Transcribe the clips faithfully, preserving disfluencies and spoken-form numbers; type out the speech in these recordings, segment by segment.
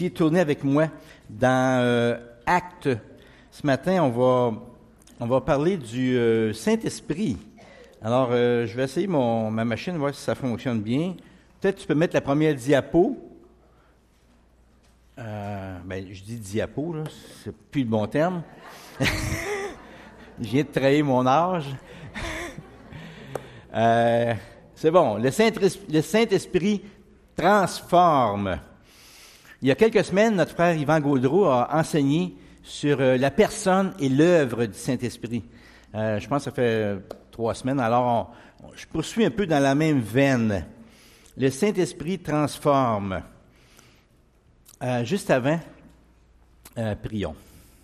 Tournez avec moi dans euh, Actes. Ce matin, on va, on va parler du euh, Saint-Esprit. Alors, euh, je vais essayer mon, ma machine, voir si ça fonctionne bien. Peut-être tu peux mettre la première diapo. Euh, ben, je dis diapo, là, c'est plus le bon terme. Je viens de trahir mon âge. euh, c'est bon. Le Saint-Esprit, le Saint-Esprit transforme. Il y a quelques semaines, notre frère Yvan Gaudreau a enseigné sur euh, la personne et l'œuvre du Saint-Esprit. Euh, je pense que ça fait euh, trois semaines. Alors, on, on, je poursuis un peu dans la même veine. Le Saint-Esprit transforme. Euh, juste avant, euh, prions.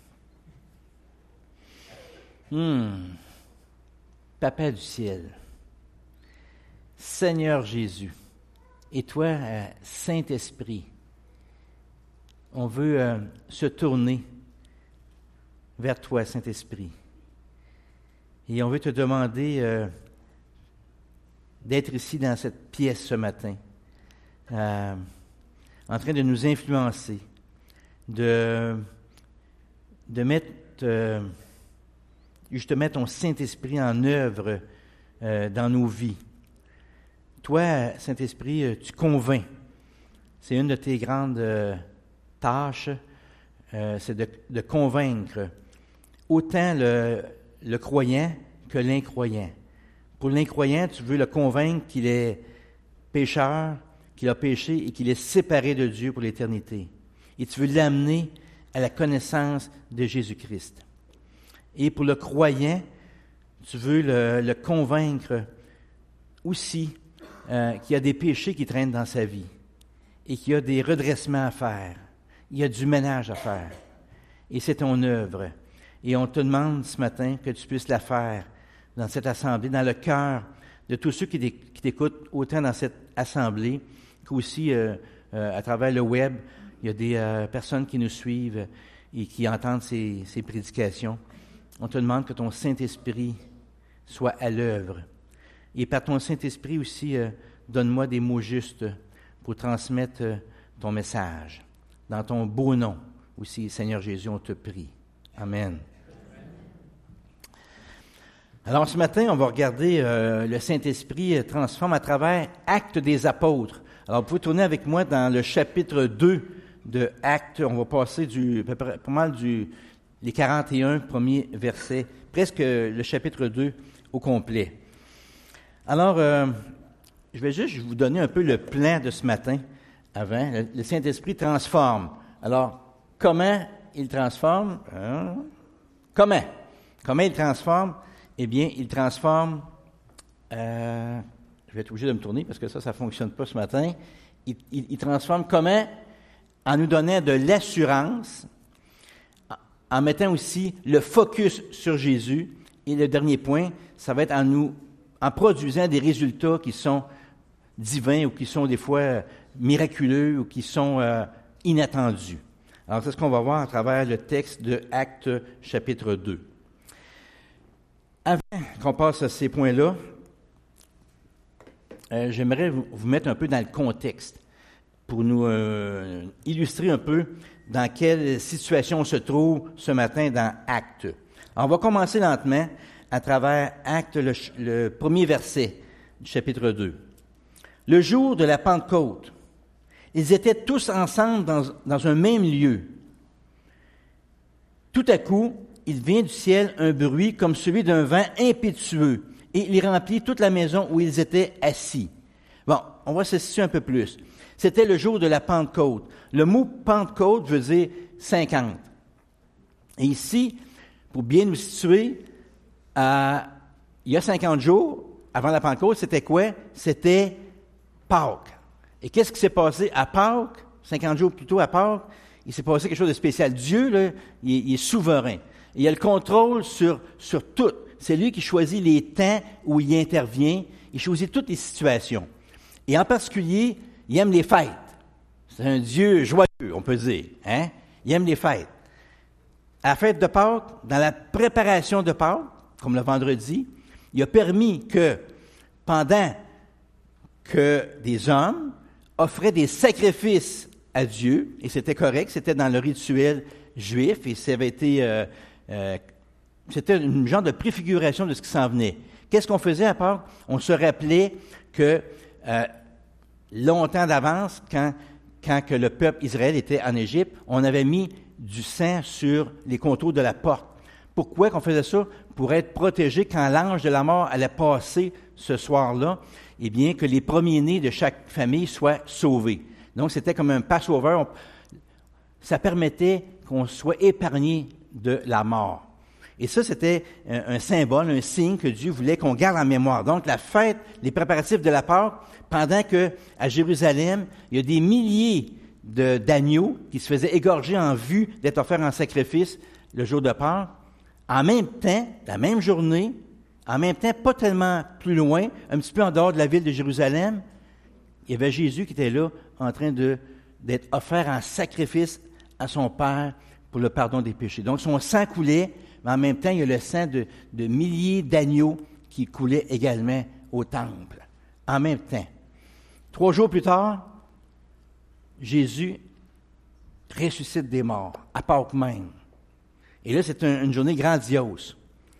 Hmm. Papa du ciel, Seigneur Jésus, et toi, euh, Saint-Esprit, on veut euh, se tourner vers toi, Saint-Esprit. Et on veut te demander euh, d'être ici dans cette pièce ce matin, euh, en train de nous influencer, de, de mettre euh, justement ton Saint-Esprit en œuvre euh, dans nos vies. Toi, Saint-Esprit, tu convaincs. C'est une de tes grandes euh, tâche, euh, c'est de, de convaincre autant le, le croyant que l'incroyant. Pour l'incroyant, tu veux le convaincre qu'il est pécheur, qu'il a péché et qu'il est séparé de Dieu pour l'éternité. Et tu veux l'amener à la connaissance de Jésus-Christ. Et pour le croyant, tu veux le, le convaincre aussi euh, qu'il y a des péchés qui traînent dans sa vie et qu'il y a des redressements à faire. Il y a du ménage à faire. Et c'est ton œuvre. Et on te demande ce matin que tu puisses la faire dans cette assemblée, dans le cœur de tous ceux qui t'écoutent, autant dans cette assemblée qu'aussi euh, euh, à travers le web. Il y a des euh, personnes qui nous suivent et qui entendent ces, ces prédications. On te demande que ton Saint-Esprit soit à l'œuvre. Et par ton Saint-Esprit aussi, euh, donne-moi des mots justes pour transmettre euh, ton message. Dans ton beau nom aussi, Seigneur Jésus, on te prie. Amen. Alors, ce matin, on va regarder euh, le Saint-Esprit transforme à travers Actes des Apôtres. Alors, vous pouvez tourner avec moi dans le chapitre deux de Actes. On va passer du, pas mal du, les quarante et un premiers versets, presque le chapitre deux au complet. Alors, euh, je vais juste vous donner un peu le plan de ce matin. Avant, le, le Saint-Esprit transforme. Alors, comment il transforme? Hein? Comment? Comment il transforme? Eh bien, il transforme... Euh, je vais être obligé de me tourner parce que ça, ça ne fonctionne pas ce matin. Il, il, il transforme comment? En nous donnant de l'assurance, en mettant aussi le focus sur Jésus. Et le dernier point, ça va être en nous, en produisant des résultats qui sont divins ou qui sont des fois miraculeux ou qui sont euh, inattendus. Alors, c'est ce qu'on va voir à travers le texte de Actes chapitre deux. Avant qu'on passe à ces points-là, euh, j'aimerais vous, vous mettre un peu dans le contexte pour nous euh, illustrer un peu dans quelle situation on se trouve ce matin dans Actes. Alors, on va commencer lentement à travers Actes, le, le premier verset du chapitre deux. Le jour de la Pentecôte, ils étaient tous ensemble dans, dans un même lieu. Tout à coup, il vient du ciel un bruit comme celui d'un vent impétueux, et il remplit toute la maison où ils étaient assis. Bon, on va se situer un peu plus. C'était le jour de la Pentecôte. Le mot Pentecôte veut dire cinquante. Et ici, pour bien nous situer, euh, il y a cinquante jours, avant la Pentecôte, c'était quoi? C'était Pâques. Et qu'est-ce qui s'est passé à Pâques, cinquante jours plus tôt à Pâques? Il s'est passé quelque chose de spécial. Dieu, là, il, est, il est souverain. Il a le contrôle sur, sur tout. C'est lui qui choisit les temps où il intervient. Il choisit toutes les situations. Et en particulier, il aime les fêtes. C'est un Dieu joyeux, on peut dire. Hein? Il aime les fêtes. À la fête de Pâques, dans la préparation de Pâques, comme le vendredi, il a permis que, pendant que des hommes offraient des sacrifices à Dieu, et c'était correct, c'était dans le rituel juif, et ça avait été, euh, euh, c'était une genre de préfiguration de ce qui s'en venait. Qu'est-ce qu'on faisait à Pâques? On se rappelait que euh, longtemps d'avance, quand, quand que le peuple Israël était en Égypte, on avait mis du sang sur les contours de la porte. Pourquoi qu'on faisait ça? Pour être protégé quand l'ange de la mort allait passer ce soir-là, eh bien, que les premiers-nés de chaque famille soient sauvés. Donc, c'était comme un Passover. On, ça permettait qu'on soit épargné de la mort. Et ça, c'était un, un symbole, un signe que Dieu voulait qu'on garde en mémoire. Donc, la fête, les préparatifs de la Pâque, pendant que à Jérusalem, il y a des milliers de, d'agneaux qui se faisaient égorger en vue d'être offerts en sacrifice le jour de Pâques. En même temps, la même journée, en même temps, pas tellement plus loin, un petit peu en dehors de la ville de Jérusalem, il y avait Jésus qui était là, en train de, d'être offert en sacrifice à son Père pour le pardon des péchés. Donc, son sang coulait, mais en même temps, il y a le sang de, de milliers d'agneaux qui coulaient également au temple. En même temps. Trois jours plus tard, Jésus ressuscite des morts, à Pâques même. Et là, c'est un, une journée grandiose.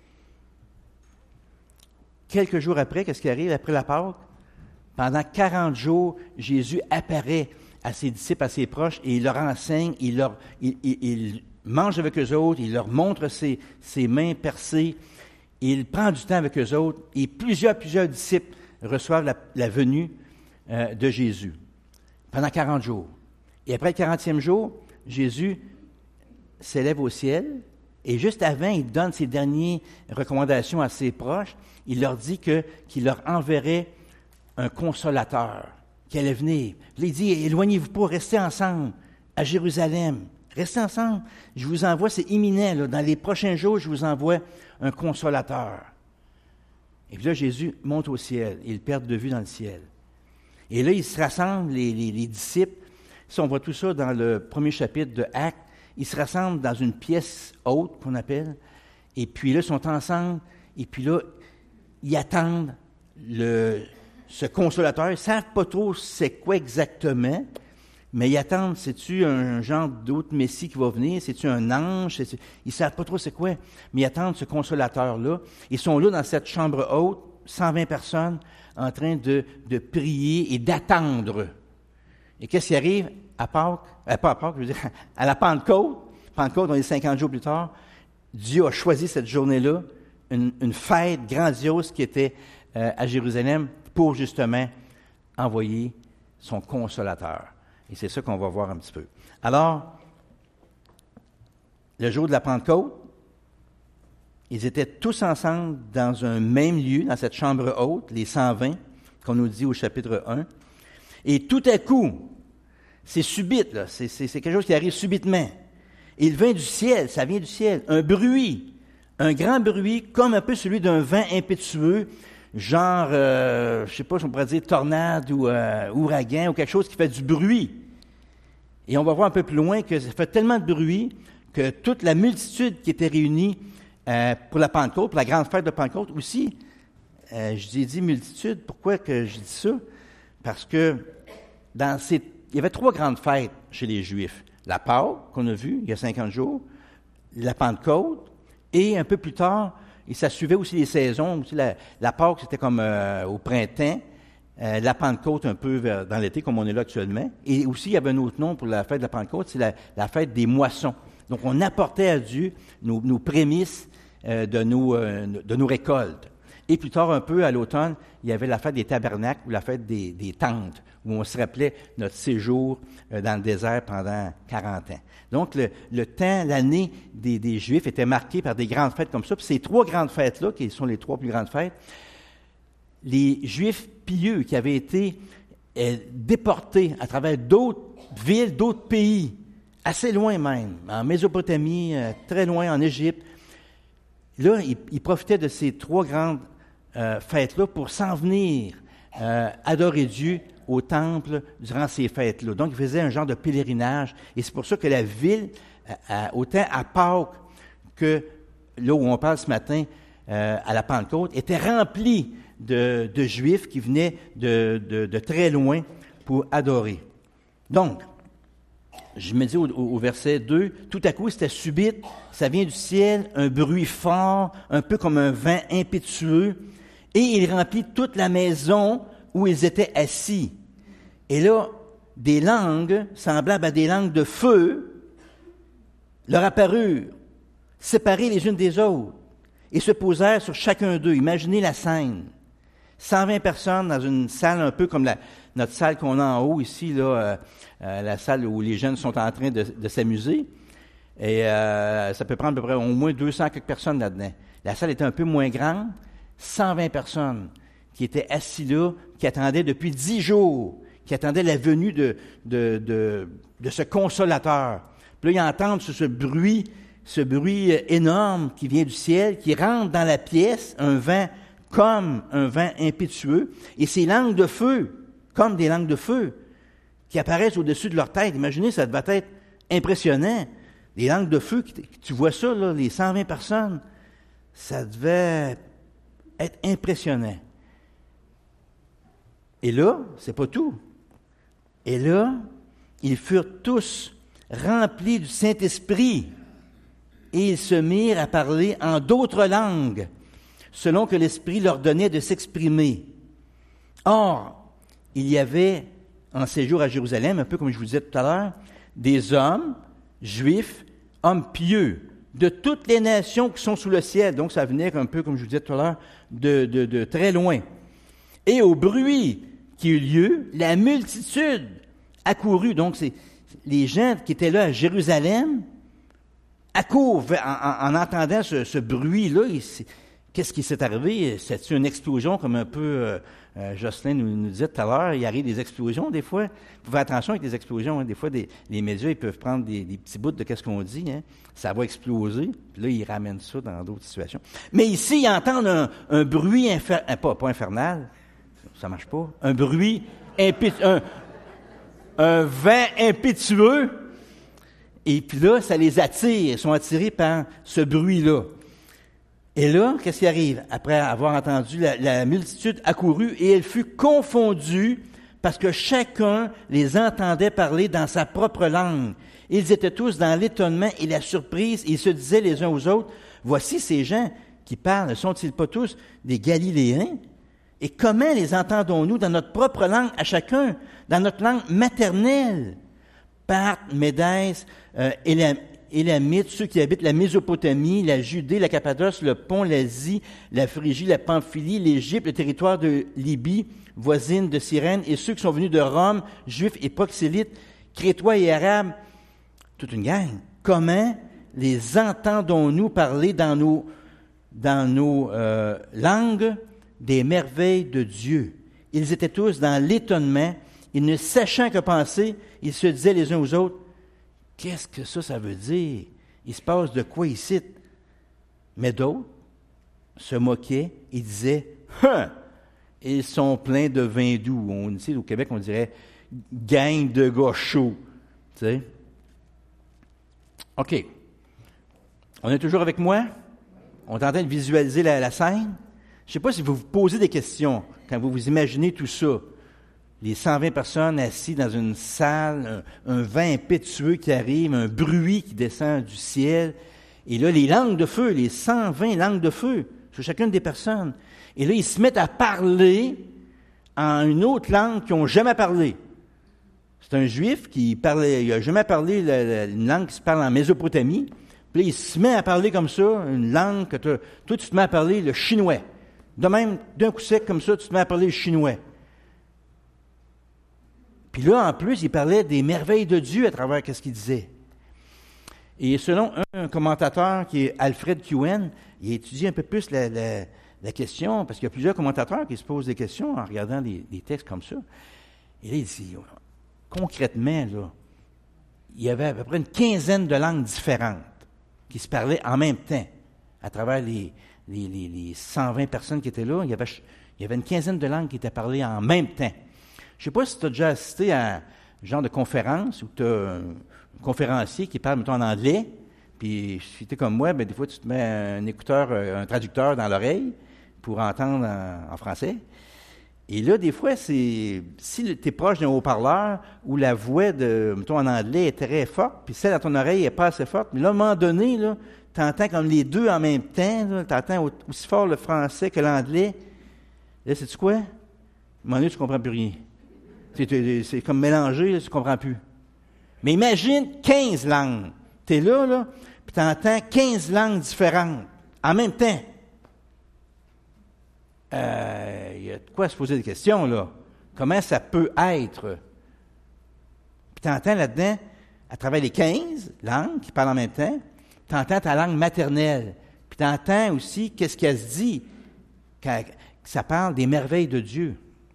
Quelques jours après, qu'est-ce qui arrive après la Pâque? Pendant quarante jours, Jésus apparaît à ses disciples, à ses proches, et il leur enseigne, il, leur, il, il, il mange avec eux autres, il leur montre ses, ses mains percées, il prend du temps avec eux autres, et plusieurs, plusieurs disciples reçoivent la, la venue euh, de Jésus pendant quarante jours. Et après le quarantième jour, Jésus s'élève au ciel, et juste avant, il donne ses dernières recommandations à ses proches. Il leur dit que, qu'il leur enverrait un consolateur qui allait venir. Il dit, éloignez-vous pas, restez ensemble à Jérusalem. Restez ensemble. Je vous envoie, c'est imminent, là, dans les prochains jours, je vous envoie un consolateur. Et puis là, Jésus monte au ciel. Ils perdent de vue dans le ciel. Et là, ils se rassemblent, les, les, les disciples. Si on voit tout ça dans le premier chapitre de Actes, ils se rassemblent dans une pièce haute, qu'on appelle, et puis là, ils sont ensemble, et puis là, ils attendent le, ce consolateur. Ils ne savent pas trop c'est quoi exactement, mais ils attendent, c'est-tu un genre d'autre Messie qui va venir? C'est-tu un ange? C'est-tu... Ils ne savent pas trop c'est quoi, mais ils attendent ce consolateur-là. Ils sont là dans cette chambre haute, cent vingt personnes, en train de, de prier et d'attendre. Et qu'est-ce qui arrive à Pâques? Euh, pas à Pâques, je veux dire, à la Pentecôte. Pentecôte, on est cinquante jours plus tard. Dieu a choisi cette journée-là, une, une fête grandiose qui était euh, à Jérusalem pour justement envoyer son consolateur. Et c'est ça qu'on va voir un petit peu. Alors, le jour de la Pentecôte, ils étaient tous ensemble dans un même lieu, dans cette chambre haute, les cent vingt, qu'on nous dit au chapitre un. Et tout à coup, c'est subite, là, c'est, c'est, c'est quelque chose qui arrive subitement. Il vient du ciel, ça vient du ciel, un bruit, un grand bruit, comme un peu celui d'un vent impétueux, genre, euh, je ne sais pas si on pourrait dire tornade ou euh, ouragan ou quelque chose qui fait du bruit. Et on va voir un peu plus loin que ça fait tellement de bruit que toute la multitude qui était réunie euh, pour la Pentecôte, pour la grande fête de Pentecôte aussi, euh, je dis, dit multitude, pourquoi que je dis ça? Parce que dans ces, il y avait trois grandes fêtes chez les Juifs. La Pâque, qu'on a vue il y a cinquante jours, la Pentecôte, et un peu plus tard, et ça suivait aussi les saisons. Aussi la, la Pâque, c'était comme euh, au printemps, euh, la Pentecôte un peu vers, dans l'été, comme on est là actuellement. Et aussi, il y avait un autre nom pour la fête de la Pentecôte, c'est la, la fête des moissons. Donc, on apportait à Dieu nos, nos prémices euh, de, nos, euh, de nos récoltes. Et plus tard, un peu à l'automne, il y avait la fête des tabernacles ou la fête des, des tentes, où on se rappelait notre séjour euh, dans le désert pendant quarante ans. Donc, le, le temps, l'année des, des Juifs était marquée par des grandes fêtes comme ça. Puis ces trois grandes fêtes-là, qui sont les trois plus grandes fêtes, les Juifs pieux qui avaient été euh, déportés à travers d'autres villes, d'autres pays, assez loin même, en Mésopotamie, euh, très loin, en Égypte, là, ils, ils profitaient de ces trois grandes euh, fêtes-là pour s'en venir euh, adorer Dieu au temple durant ces fêtes-là. Donc, ils faisaient un genre de pèlerinage. Et c'est pour ça que la ville, euh, autant à Pâques que là où on parle ce matin, euh, à la Pentecôte, était remplie de, de Juifs qui venaient de, de, de très loin pour adorer. Donc, je me dis au, au verset deux, tout à coup, c'était subite, ça vient du ciel, un bruit fort, un peu comme un vent impétueux, et il remplit toute la maison où ils étaient assis. Et là, des langues, semblables à des langues de feu, leur apparurent, séparées les unes des autres, et se posèrent sur chacun d'eux. Imaginez la scène. cent vingt personnes dans une salle un peu comme la, notre salle qu'on a en haut ici, là, euh, euh, la salle où les jeunes sont en train de, de s'amuser. Et euh, ça peut prendre à peu près au moins deux cents quelques personnes là-dedans. La salle était un peu moins grande, cent vingt personnes qui étaient assis là, qui attendaient depuis dix jours, qui attendaient la venue de, de, de, de ce consolateur. Puis là, ils entendent ce, ce bruit, ce bruit énorme qui vient du ciel, qui rentre dans la pièce, un vent comme un vent impétueux, et ces langues de feu, comme des langues de feu, qui apparaissent au-dessus de leur tête. Imaginez, ça devait être impressionnant. Les langues de feu, tu vois ça, là, les cent vingt personnes, ça devait être impressionnant. Et là, c'est pas tout. Et là, ils furent tous remplis du Saint-Esprit, et ils se mirent à parler en d'autres langues, selon que l'Esprit leur donnait de s'exprimer. Or, il y avait en séjour à Jérusalem, un peu comme je vous disais tout à l'heure, des hommes juifs, hommes pieux, de toutes les nations qui sont sous le ciel. Donc, ça venait un peu, comme je vous disais tout à l'heure, de, de, de très loin. Et au bruit qui eut lieu, la multitude accourut. Donc, c'est les gens qui étaient là à Jérusalem accourent en, en, en entendant ce, ce bruit-là. Qu'est-ce qui s'est arrivé? C'est une explosion, comme un peu euh, euh, Jocelyn nous, nous disait tout à l'heure. Il arrive des explosions, des fois. Il faut faire attention avec les explosions. Hein. Des fois, des, les médias, ils peuvent prendre des, des petits bouts de ce qu'on dit. Hein. Ça va exploser. Puis là, ils ramènent ça dans d'autres situations. Mais ici, ils entendent un, un bruit infernal. Pas, pas infernal. Ça marche pas. Un bruit impétueux. Un, un vent impétueux. Et puis là, ça les attire. Ils sont attirés par ce bruit-là. Et là, qu'est-ce qui arrive? Après avoir entendu, la, la multitude accourut et elle fut confondue parce que chacun les entendait parler dans sa propre langue. Ils étaient tous dans l'étonnement et la surprise et ils se disaient les uns aux autres, « Voici ces gens qui parlent, ne sont-ils pas tous des Galiléens? Et comment les entendons-nous dans notre propre langue à chacun, dans notre langue maternelle? » Parthes, Médès, euh, Élam, Élamites, ceux qui habitent la Mésopotamie, la Judée, la Cappadoce, le Pont, l'Asie, la Phrygie, la Pamphylie, l'Égypte, le territoire de Libye, voisine de Cyrène, et ceux qui sont venus de Rome, Juifs et Prosélytes, Crétois et Arabes, toute une gang. Comment les entendons-nous parler dans nos, dans nos euh, langues des merveilles de Dieu? Ils étaient tous dans l'étonnement, ils ne sachant que penser, ils se disaient les uns aux autres, qu'est-ce que ça, ça veut dire? Il se passe de quoi ici? Mais d'autres se moquaient et disaient, « Hein! Ils sont pleins de vin doux. » On, ici, au Québec, on dirait « gang de gars chauds. » Tu sais? OK. On est toujours avec moi? On est en train de visualiser la, la scène? Je ne sais pas si vous vous posez des questions quand vous vous imaginez tout ça. Les cent vingt personnes assises dans une salle, un, un vent impétueux qui arrive, un bruit qui descend du ciel. Et là, les langues de feu, les cent vingt langues de feu sur chacune des personnes. Et là, ils se mettent à parler en une autre langue qu'ils n'ont jamais parlé. C'est un juif qui parlait, il n'a jamais parlé la, la, une langue qui se parle en Mésopotamie. Puis là, il se met à parler comme ça, une langue que toi, tu te mets à parler le chinois. De même, d'un coup sec comme ça, tu te mets à parler le chinois. Puis là, en plus, il parlait des merveilles de Dieu à travers ce qu'il disait. Et selon un commentateur qui est Alfred Cohen, il a étudié un peu plus la, la, la question, parce qu'il y a plusieurs commentateurs qui se posent des questions en regardant des, des textes comme ça. Et là, il dit, concrètement, là, il y avait à peu près une quinzaine de langues différentes qui se parlaient en même temps à travers les, les, les, les cent vingt personnes qui étaient là. Il y avait, il y avait une quinzaine de langues qui étaient parlées en même temps. Je ne sais pas si tu as déjà assisté à un genre de conférence où tu as un conférencier qui parle, mettons, en anglais, puis si tu es comme moi, bien, des fois, tu te mets un écouteur, un traducteur dans l'oreille pour entendre en, en français. Et là, des fois, c'est si tu es proche d'un haut-parleur où la voix de, mettons, en anglais est très forte, puis celle à ton oreille n'est pas assez forte, mais là, à un moment donné, tu entends comme les deux en même temps, tu entends aussi fort le français que l'anglais. Là, sais-tu quoi? À un moment donné, tu ne comprends plus rien. C'est, c'est comme mélangé, là, tu ne comprends plus. Mais imagine quinze langues. Tu es là, là, puis tu entends quinze langues différentes en même temps. Il euh, y a de quoi se poser des questions, là. Comment ça peut être? Puis tu entends là-dedans, à travers les quinze langues qui parlent en même temps, tu entends ta langue maternelle. Puis tu entends aussi qu'est-ce qu'elle se dit quand ça parle des merveilles de Dieu.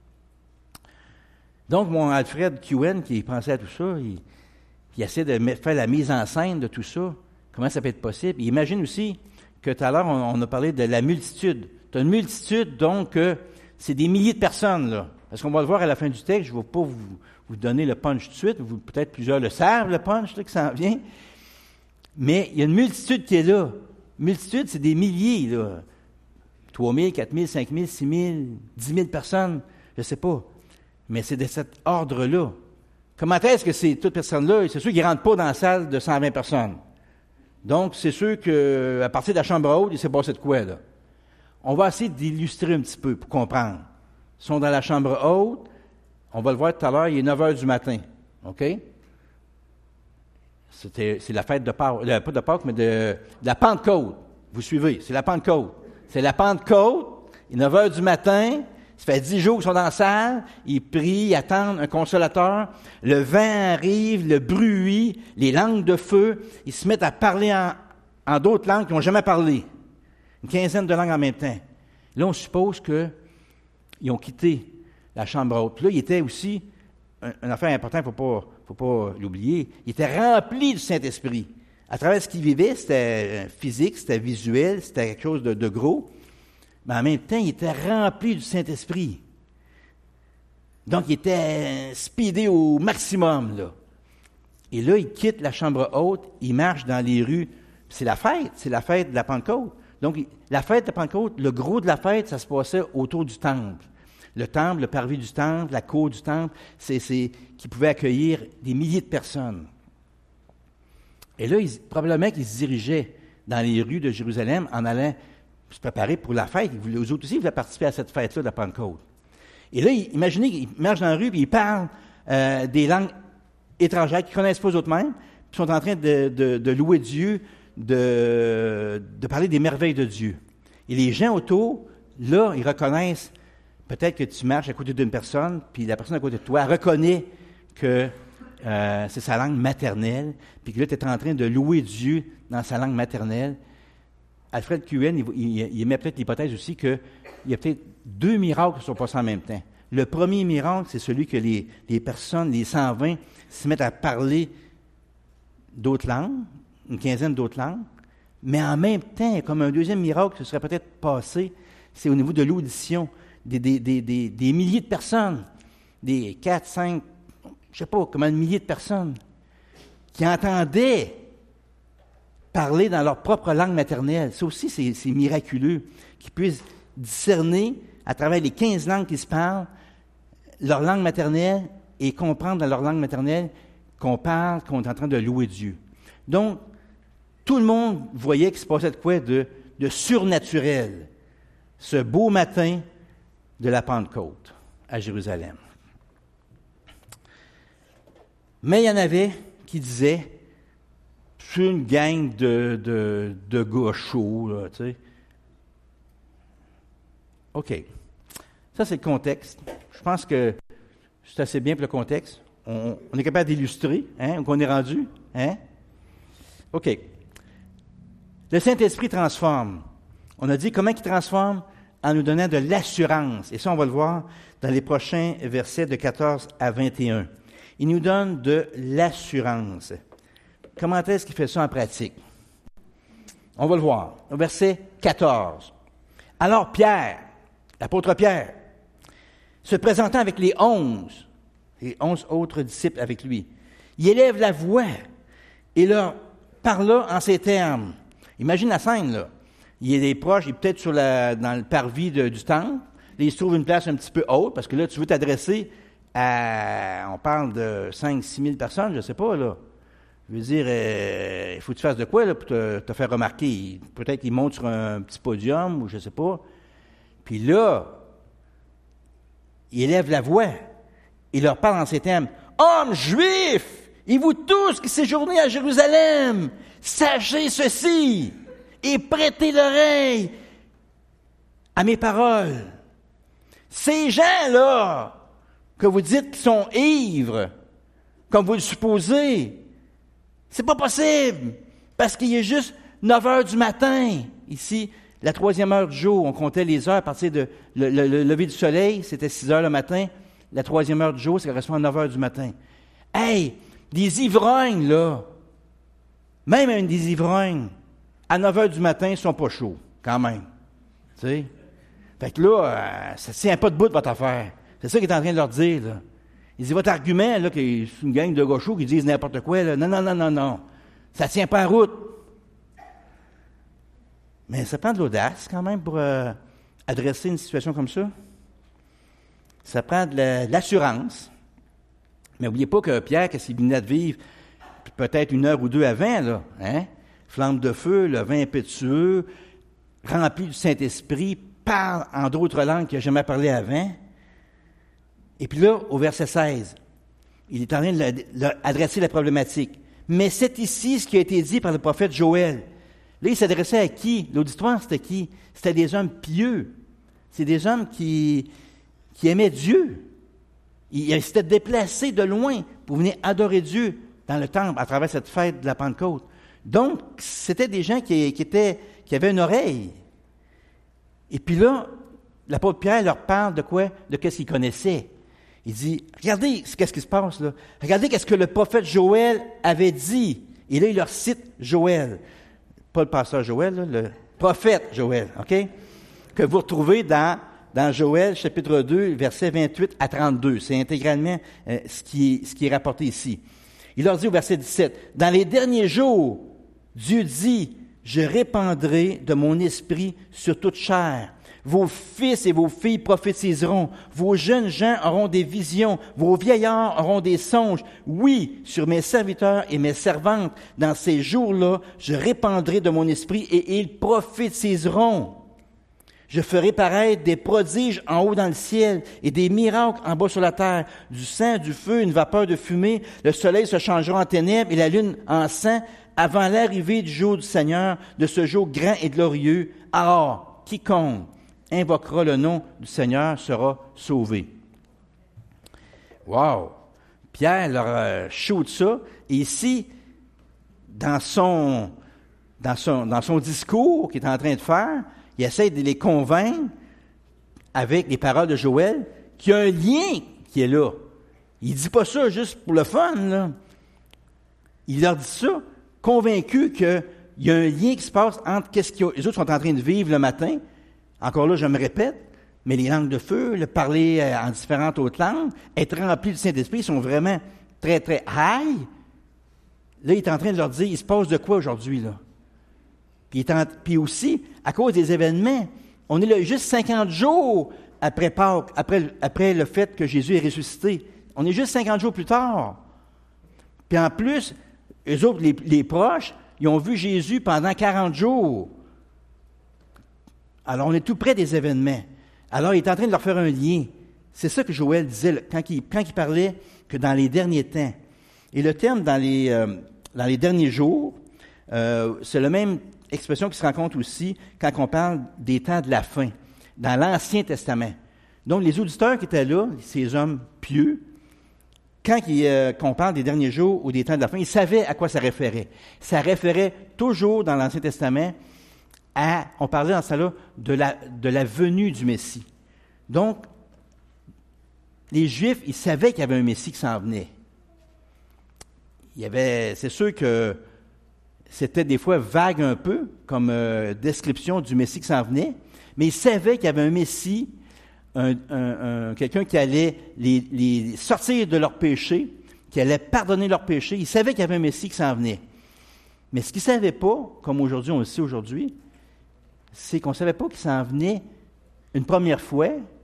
Donc, mon Alfred Cowan, qui pensait à tout ça, il, il essaie de faire la mise en scène de tout ça. Comment ça peut être possible? Il imagine aussi que tout à l'heure, on, on a parlé de la multitude. Tu as une multitude, donc, euh, c'est des milliers de personnes, là. Parce qu'on va le voir à la fin du texte, je ne vais pas vous, vous donner le punch tout de suite, vous, peut-être plusieurs le savent, le punch, là, qui s'en vient. Mais il y a une multitude qui est là. Multitude, c'est des milliers, là. trois mille, quatre mille, cinq mille, six mille, dix mille personnes, je ne sais pas. Mais c'est de cet ordre-là. Comment est-ce que ces toutes personnes-là, c'est sûr qu'ils ne rentrent pas dans la salle de cent vingt personnes. Donc, c'est sûr qu'à partir de la chambre haute, il s'est passé de quoi, là? On va essayer d'illustrer un petit peu pour comprendre. Ils sont dans la chambre haute. On va le voir tout à l'heure, il est neuf heures du matin. OK? C'était, c'est la fête de Pâques, euh, pas de Pâques, mais de, de la Pentecôte. Vous suivez? C'est la Pentecôte. C'est la Pentecôte. Il est neuf heures du matin. Ça fait dix jours qu'ils sont dans la salle. Ils prient, ils attendent un consolateur. Le vent arrive, le bruit, les langues de feu. Ils se mettent à parler en, en d'autres langues qu'ils n'ont jamais parlé. Une quinzaine de langues en même temps. Là, on suppose qu'ils ont quitté la chambre haute. Puis là, il était aussi, une affaire importante, il ne faut pas, faut pas l'oublier, il était rempli du Saint-Esprit. À travers ce qu'il vivait, c'était physique, c'était visuel, c'était quelque chose de, de gros, mais en même temps, il était rempli du Saint-Esprit. Donc, il était speedé au maximum, là. Et là, il quitte la chambre haute, il marche dans les rues. C'est la fête, c'est la fête de la Pentecôte. Donc, la fête de Pentecôte, le gros de la fête, ça se passait autour du temple. Le temple, le parvis du temple, la cour du temple, c'est, c'est qui pouvait accueillir des milliers de personnes. Et là, il, probablement qu'ils se dirigeaient dans les rues de Jérusalem en allant se préparer pour la fête. Ils voulaient, eux autres aussi, ils voulaient participer à cette fête-là de la Pentecôte. Et là, imaginez qu'ils marchent dans la rue et ils parlent euh, des langues étrangères qu'ils ne connaissent pas eux-mêmes, puis sont en train de, de, de louer Dieu, De, de parler des merveilles de Dieu. Et les gens autour, là, ils reconnaissent, peut-être que tu marches à côté d'une personne, puis la personne à côté de toi reconnaît que euh, c'est sa langue maternelle, puis que là, tu es en train de louer Dieu dans sa langue maternelle. Alfred Cowan, il, il, il émet peut-être l'hypothèse aussi qu'il y a peut-être deux miracles qui sont passés en même temps. Le premier miracle, c'est celui que les, les personnes, les cent vingt, se mettent à parler d'autres langues, une quinzaine d'autres langues, mais en même temps, comme un deuxième miracle qui se serait peut-être passé, c'est au niveau de l'audition des, des, des, des, des milliers de personnes, des quatre, cinq, je ne sais pas, comment un millier de personnes, qui entendaient parler dans leur propre langue maternelle. Ça aussi, c'est, c'est miraculeux, qu'ils puissent discerner, à travers les quinze langues qui se parlent, leur langue maternelle et comprendre dans leur langue maternelle qu'on parle, qu'on est en train de louer Dieu. Donc, tout le monde voyait qu'il se passait de quoi de, de surnaturel, ce beau matin de la Pentecôte à Jérusalem. Mais il y en avait qui disaient, c'est une gang de, de, de gars chauds, là, tu sais. OK. Ça, c'est le contexte. Je pense que c'est assez bien pour le contexte. On, on est capable d'illustrer, hein, qu'on est rendu, hein? OK. Le Saint-Esprit transforme. On a dit comment il transforme? En nous donnant de l'assurance. Et ça, on va le voir dans les prochains versets de quatorze à vingt et un. Il nous donne de l'assurance. Comment est-ce qu'il fait ça en pratique? On va le voir. Au verset quatorze. Alors Pierre, l'apôtre Pierre, se présentant avec les onze, et onze autres disciples avec lui, il élève la voix et leur parla en ces termes. Imagine la scène, là. Il est proche, il est peut-être sur la, dans le parvis de, du temple. Là, il se trouve une place un petit peu haute, parce que là, tu veux t'adresser à, on parle de cinq à six mille personnes, je ne sais pas, là. Je veux dire, euh, il faut que tu fasses de quoi, là, pour te, te faire remarquer. Peut-être qu'il monte sur un petit podium, ou je ne sais pas. Puis là, il élève la voix. Il leur parle en ces termes. « Hommes juifs, et vous tous qui séjournez à Jérusalem, sachez ceci, et prêtez l'oreille à mes paroles. Ces gens-là, que vous dites qu'ils sont ivres, comme vous le supposez, c'est pas possible, parce qu'il est juste neuf heures du matin. Ici, la troisième heure du jour, on comptait les heures à partir de le, le, le lever du soleil, c'était six heures le matin. La troisième heure du jour, ça correspond à neuf heures du matin. Hey, des ivrognes, là, même un des ivrognes, à neuf heures du matin, ils sont pas chauds, quand même. Tu sais? Fait que là, euh, ça ne tient pas debout de votre affaire. C'est ça qu'il est en train de leur dire, là. Il dit, votre argument, là, que c'est une gang de gauchos qui disent n'importe quoi, là, non, non, non, non, non. Ça ne tient pas en route. Mais ça prend de l'audace, quand même, pour euh, adresser une situation comme ça. Ça prend de, la, de l'assurance. Mais n'oubliez pas que Pierre, qu'est-ce qu'il venait de vivre peut-être une heure ou deux avant, là, hein? Flamme de feu, le vin impétueux, rempli du Saint-Esprit, parle en d'autres langues qu'il n'a jamais parlé avant. Et puis là, au verset seize, il est en train d'adresser la problématique. Mais c'est ici ce qui a été dit par le prophète Joël. Là, il s'adressait à qui? L'auditoire, c'était qui? C'était des hommes pieux. C'est des hommes qui, qui aimaient Dieu. Ils s'étaient déplacés de loin pour venir adorer Dieu dans le temple à travers cette fête de la Pentecôte. Donc, c'était des gens qui, qui, étaient, qui avaient une oreille. Et puis là, l'apôtre Pierre leur parle de quoi? De qu'est-ce qu'ils connaissaient. Il dit, regardez qu'est-ce qui se passe là. Regardez qu'est-ce que le prophète Joël avait dit. Et là, il leur cite Joël. Pas le pasteur Joël, là, le prophète Joël, OK? Que vous retrouvez dans, dans Joël, chapitre deux, versets vingt-huit à trente-deux. C'est intégralement euh, ce, qui est, ce qui est rapporté ici. Il leur dit au verset dix-sept, « Dans les derniers jours, Dieu dit, je répandrai de mon esprit sur toute chair. Vos fils et vos filles prophétiseront. Vos jeunes gens auront des visions. Vos vieillards auront des songes. Oui, sur mes serviteurs et mes servantes, dans ces jours-là, je répandrai de mon esprit et ils prophétiseront. Je ferai paraître des prodiges en haut dans le ciel et des miracles en bas sur la terre. Du sang, du feu, une vapeur de fumée. Le soleil se changera en ténèbres et la lune en sang avant l'arrivée du jour du Seigneur, de ce jour grand et glorieux. Alors, quiconque invoquera le nom du Seigneur sera sauvé. » Wow! Pierre leur euh, shoot ça. Et ici, dans son, dans, son, dans son discours qu'il est en train de faire, il essaie de les convaincre avec les paroles de Joël qu'il y a un lien qui est là. Il ne dit pas ça juste pour le fun, là. Il leur dit ça, convaincu qu'il y a un lien qui se passe entre ce que les autres sont en train de vivre le matin. Encore là, je me répète, mais les langues de feu, le parler en différentes autres langues, être rempli du Saint-Esprit, ils sont vraiment très, très high. Là, il est en train de leur dire, il se passe de quoi aujourd'hui, là? Puis, il est en, puis aussi, à cause des événements, on est là juste cinquante jours après Pâques, après, après le fait que Jésus est ressuscité. On est juste cinquante jours plus tard. Puis en plus, eux autres, les, les proches, ils ont vu Jésus pendant quarante jours. Alors, on est tout près des événements. Alors, il est en train de leur faire un lien. C'est ça que Joël disait quand il, quand il parlait que dans les derniers temps. Et le terme dans les, euh, dans les derniers jours, euh, c'est la même expression qui se rencontre aussi quand on parle des temps de la fin, dans l'Ancien Testament. Donc, les auditeurs qui étaient là, ces hommes pieux, quand il, euh, qu'on parle des derniers jours ou des temps de la fin, ils savaient à quoi ça référait. Ça référait toujours dans l'Ancien Testament à, on parlait dans ça là, de la, de la venue du Messie. Donc, les Juifs, ils savaient qu'il y avait un Messie qui s'en venait. Il y avait, c'est sûr que c'était des fois vague un peu comme euh, description du Messie qui s'en venait, mais ils savaient qu'il y avait un Messie, un, un, un, quelqu'un qui allait les, les sortir de leurs péchés, qui allait pardonner leurs péchés. Ils savaient qu'il y avait un Messie qui s'en venait. Mais ce qu'ils ne savaient pas, comme aujourd'hui on le sait aujourd'hui, c'est qu'on ne savait pas qu'il s'en venait une première fois,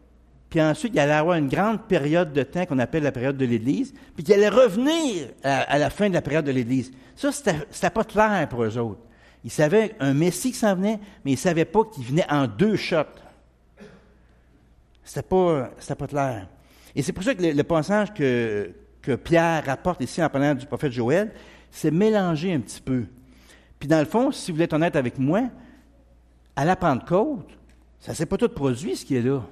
puis ensuite, il allait avoir une grande période de temps qu'on appelle la période de l'Église, puis qu'il allait revenir à, à la fin de la période de l'Église. Ça, c'était, c'était pas clair pour eux autres. Ils savaient un Messie qui s'en venait, mais ils ne savaient pas qu'il venait en deux shots. C'était pas, c'était pas clair. Et c'est pour ça que le, le passage que, que Pierre rapporte ici en parlant du prophète Joël, c'est mélangé un petit peu. Puis dans le fond, si vous êtes honnête avec moi, à la Pentecôte, ça ne s'est pas tout produit ce qui est là.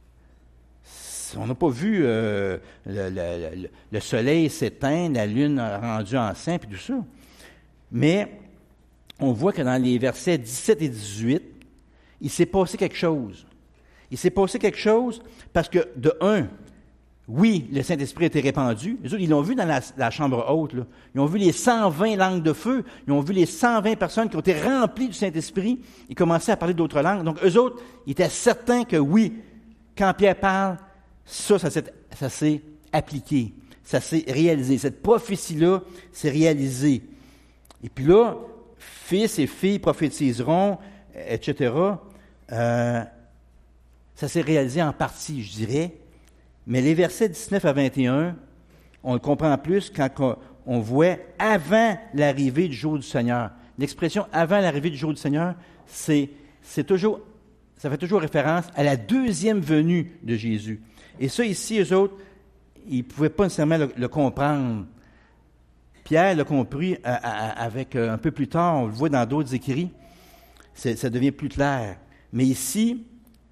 On n'a pas vu euh, le, le, le soleil s'éteindre, la lune rendue enceinte, puis tout ça. Mais on voit que dans les versets dix-sept et dix-huit, il s'est passé quelque chose. Il s'est passé quelque chose parce que, de un, oui, le Saint-Esprit a été répandu. Les autres, ils l'ont vu dans la, la chambre haute. Là. Ils ont vu les cent vingt langues de feu. Ils ont vu les cent vingt personnes qui ont été remplies du Saint-Esprit. Ils commençaient à parler d'autres langues. Donc, eux autres, ils étaient certains que oui, quand Pierre parle, ça, ça s'est, ça s'est appliqué. Ça s'est réalisé. Cette prophétie-là s'est réalisée. Et puis là, fils et filles prophétiseront, et cetera. Euh, ça s'est réalisé en partie, je dirais. Mais les versets dix-neuf à vingt et un, on le comprend plus quand on voit avant l'arrivée du jour du Seigneur. L'expression « avant l'arrivée du jour du Seigneur », c'est, c'est toujours, ça fait toujours référence à la deuxième venue de Jésus. Et ça, ici, eux autres, ils ne pouvaient pas nécessairement le, le comprendre. Pierre l'a compris à, à, avec un peu plus tard, on le voit dans d'autres écrits, c'est, ça devient plus clair. Mais ici,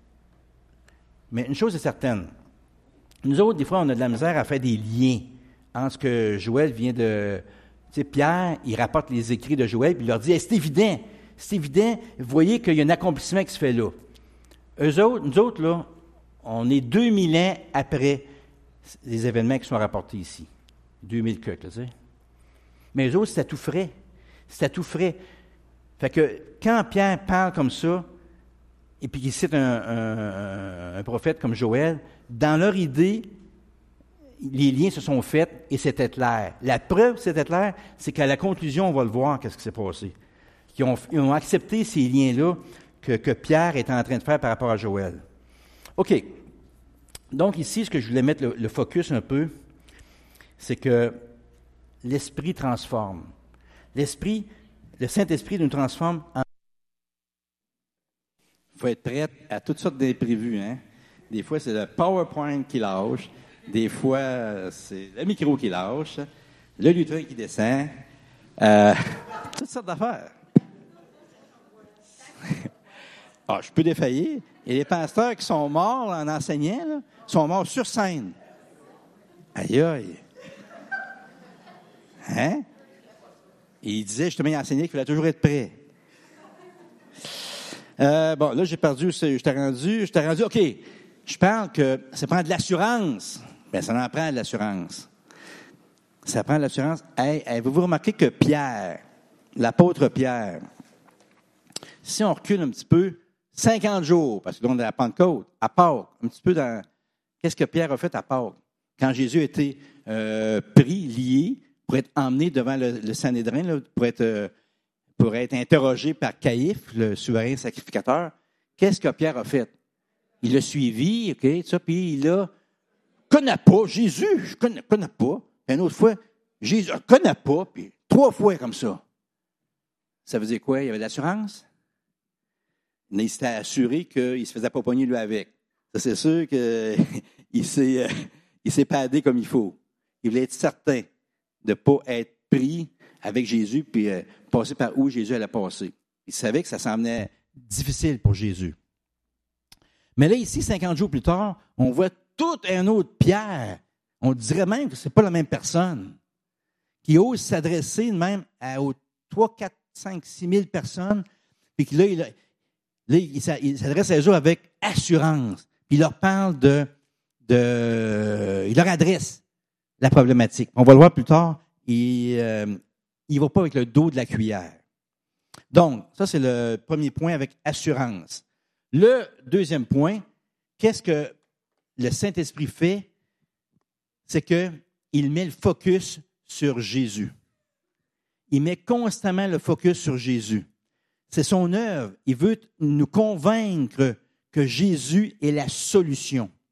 mais une chose est certaine, nous autres, des fois, on a de la misère à faire des liens entre ce que Joël vient de... Tu sais, Pierre, il rapporte les écrits de Joël, puis il leur dit hey, « c'est évident, c'est évident, vous voyez qu'il y a un accomplissement qui se fait là. » Eux autres, nous autres, là, on est deux mille ans après les événements qui sont rapportés ici. deux mille que, tu sais. Mais eux autres, c'était tout frais. C'était tout frais. Fait que quand Pierre parle comme ça, et puis qu'il cite un, un, un prophète comme Joël, dans leur idée, les liens se sont faits et c'était clair. La preuve que c'était clair, c'est qu'à la conclusion, on va le voir, qu'est-ce qui s'est passé. Ils ont, ils ont accepté ces liens-là que, que Pierre était en train de faire par rapport à Joël. OK. Donc ici, ce que je voulais mettre le, le focus un peu, c'est que l'Esprit transforme. L'Esprit, le Saint-Esprit nous transforme en... Il faut être prêt à toutes sortes d'imprévus, hein? Des fois, c'est le PowerPoint qui lâche. Des fois, c'est le micro qui lâche. Le lutrin qui descend. Euh, toutes sortes d'affaires. Ah, je peux défaillir. Et les pasteurs qui sont morts en enseignant, là, sont morts sur scène. Aïe, aïe. Hein? Et il disait, justement, il enseignait qu'il fallait toujours être prêt. Euh, bon, là, j'ai perdu, je t'ai rendu, je t'ai rendu, OK. Je parle que ça prend de l'assurance. Bien, ça en prend de l'assurance. Ça prend de l'assurance. Hey, avez-vous remarqué que Pierre, l'apôtre Pierre, si on recule un petit peu, cinquante jours, parce que là, on est à la Pentecôte, à Pâques, un petit peu dans... Qu'est-ce que Pierre a fait à Pâques? Quand Jésus a été euh, pris, lié, pour être emmené devant le, le Sanhédrin, là, pour être... Euh, pour être interrogé par Caïphe, le souverain sacrificateur, qu'est-ce que Pierre a fait? Il l'a suivi, OK, ça, puis il a... connais pas Jésus, je connais, connais pas. Puis une autre fois, Jésus, je connais pas, puis trois fois comme ça. Ça veut dire quoi? Il y avait de l'assurance? Mais il s'était assuré qu'il ne se faisait pas pogner lui avec. Ça, c'est sûr qu'il s'est, euh, il s'est padé comme il faut. Il voulait être certain de ne pas être pris avec Jésus, puis euh, passer par où Jésus allait passer. Il savait que ça semblait difficile pour Jésus. Mais là, ici, cinquante jours plus tard, on voit tout un autre Pierre. On dirait même que ce n'est pas la même personne. Qui ose s'adresser même à, aux trois, quatre, cinq, six mille personnes, puis que là, il, là, il s'adresse à eux avec assurance. Puis il leur parle de, de... Il leur adresse la problématique. On va le voir plus tard. Il euh, il ne va pas avec le dos de la cuillère. Donc, ça, c'est le premier point avec assurance. Le deuxième point, qu'est-ce que le Saint-Esprit fait? C'est qu'il met le focus sur Jésus. Il met constamment le focus sur Jésus. C'est son œuvre. Il veut nous convaincre que Jésus est la solution.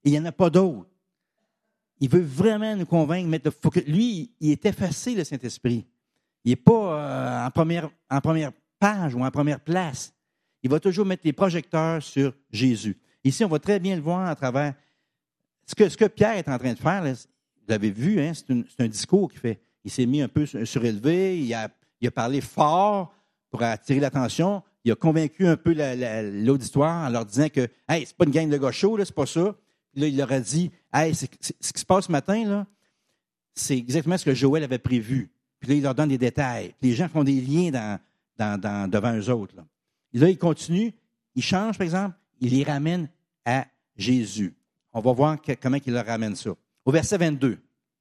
Et il n'y en a pas d'autres. Il veut vraiment nous convaincre, mettre le focus. Lui, il est effacé, le Saint-Esprit. Il n'est pas euh, en, première, en première page ou en première place. Il va toujours mettre les projecteurs sur Jésus. Ici, on va très bien le voir à travers ce que, ce que Pierre est en train de faire. Là, vous l'avez vu, hein, c'est, une, c'est un discours qu'il fait. Il s'est mis un peu surélevé, il a, il a parlé fort pour attirer l'attention. Il a convaincu un peu la, la, l'auditoire en leur disant que « Hey, c'est pas une gang de gars chauds, là, c'est pas ça. » Puis là, il leur a dit « Hey, c'est, c'est, ce qui se passe ce matin, là, c'est exactement ce que Joël avait prévu. » Puis là, il leur donne des détails. Puis les gens font des liens dans, dans, dans, devant eux autres. Là. Et là, il continue, il change, par exemple, il les ramène à Jésus. On va voir que, comment il leur ramène ça. Au verset vingt-deux.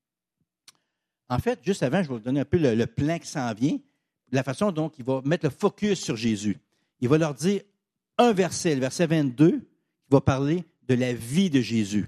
En fait, juste avant, je vais vous donner un peu le, le plan qui s'en vient, la façon dont il va mettre le focus sur Jésus. Il va leur dire un verset, le verset vingt-deux, qui va parler de la vie de Jésus.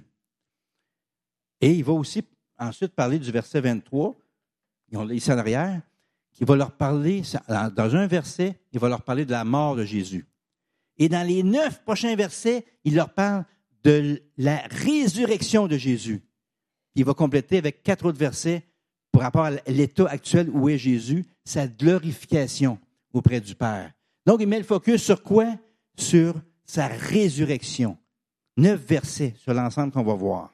Et il va aussi ensuite parler du verset vingt-trois, ils ont ici en arrière, qui va leur parler, dans un verset, il va leur parler de la mort de Jésus. Et dans les neuf prochains versets, il leur parle de la résurrection de Jésus. Il va compléter avec quatre autres versets pour rapport à l'état actuel où est Jésus, sa glorification auprès du Père. Donc, il met le focus sur quoi? Sur sa résurrection. Neuf versets sur l'ensemble qu'on va voir.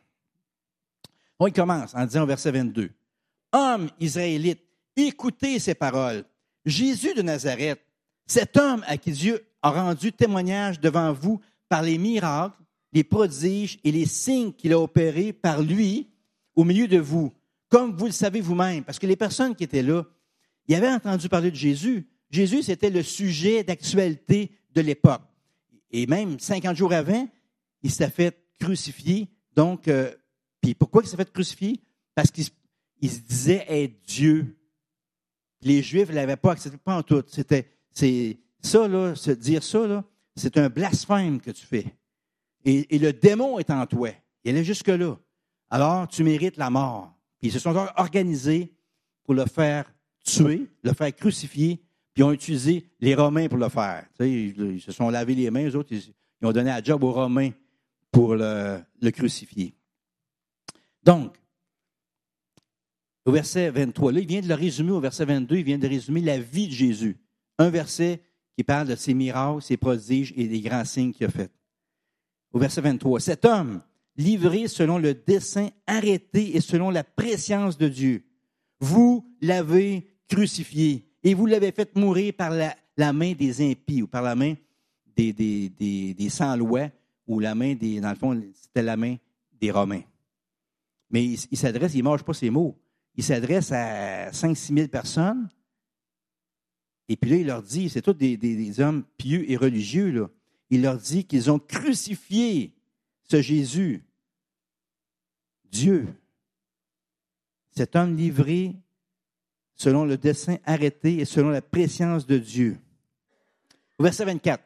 On y commence en disant au verset vingt-deux. « Hommes israélites, écoutez ces paroles. Jésus de Nazareth, cet homme à qui Dieu a rendu témoignage devant vous par les miracles, les prodiges et les signes qu'il a opérés par lui au milieu de vous, comme vous le savez vous-même. » Parce que les personnes qui étaient là, ils avaient entendu parler de Jésus. Jésus, c'était le sujet d'actualité de l'époque. Et même cinquante jours avant, il s'est fait crucifier. Donc, euh, puis pourquoi il s'est fait crucifier? Parce qu'il il se disait être Dieu. Les Juifs ne l'avaient pas accepté, pas en tout. C'était, c'est, ça, là, se dire ça, là, c'est un blasphème que tu fais. Et, et le démon est en toi. Il allait jusque-là. Alors, tu mérites la mort. Puis ils se sont organisés pour le faire tuer, le faire crucifier, puis ils ont utilisé les Romains pour le faire. Tu sais, ils, ils se sont lavé les mains, eux autres, ils, ils ont donné la job aux Romains pour le, le crucifier. Donc, au verset vingt-trois, là, il vient de le résumer au verset vingt-deux, il vient de résumer la vie de Jésus. Un verset qui parle de ses miracles, ses prodiges et des grands signes qu'il a faits. Au verset vingt-trois, cet homme, livré selon le dessein arrêté et selon la prescience de Dieu, vous l'avez crucifié et vous l'avez fait mourir par la, la main des impies ou par la main des, des, des, des sans-lois ou la main des, dans le fond, c'était la main des Romains. Mais il, il s'adresse, il ne mange pas ses mots. Il s'adresse à cinq six mille personnes. Et puis là, il leur dit, c'est tous des, des, des hommes pieux et religieux, là. Il leur dit qu'ils ont crucifié ce Jésus, Dieu, cet homme livré selon le dessein arrêté et selon la prescience de Dieu. Au verset vingt-quatre,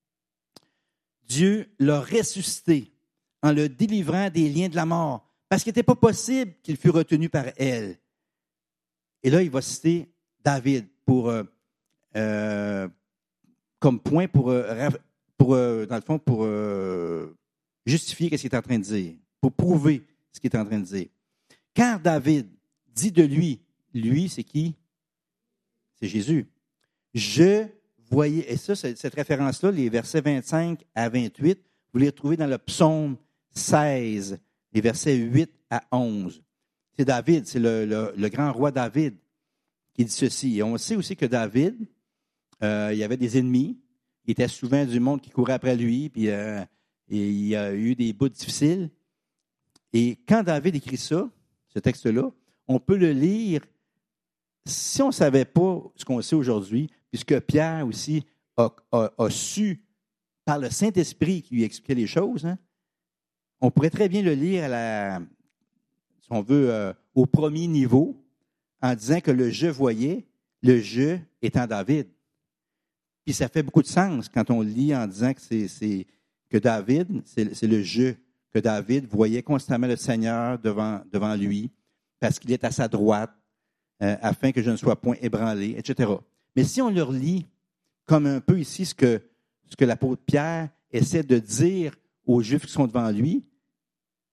Dieu l'a ressuscité en le délivrant des liens de la mort, parce qu'il n'était pas possible qu'il fût retenu par elle. Et là, il va citer David pour, euh, euh, comme point pour, euh, pour euh, dans le fond, pour euh, justifier ce qu'il est en train de dire, pour prouver ce qu'il est en train de dire. Car David dit de lui, lui, c'est qui? C'est Jésus. Je voyais, et ça, cette référence-là, les versets vingt-cinq à vingt-huit, vous les retrouvez dans le psaume seize, les versets huit à onze. C'est David, c'est le, le, le grand roi David qui dit ceci. Et on sait aussi que David, euh, il y avait des ennemis. Il était souvent du monde qui courait après lui, puis euh, et il y a eu des bouts difficiles. Et quand David écrit ça, ce texte-là, on peut le lire si on ne savait pas ce qu'on sait aujourd'hui, puisque Pierre aussi a, a, a su, par le Saint-Esprit qui lui expliquait les choses, hein, on pourrait très bien le lire à la, si on veut, euh, au premier niveau, en disant que le « je » voyait, le « je » étant David. Puis ça fait beaucoup de sens quand on lit en disant que c'est, c'est que David, c'est, c'est le « je », que David voyait constamment le Seigneur devant, devant lui, parce qu'il est à sa droite, euh, afin que je ne sois point ébranlé, et cetera. Mais si on le relit comme un peu ici ce que, ce que l'apôtre Pierre essaie de dire aux Juifs qui sont devant lui,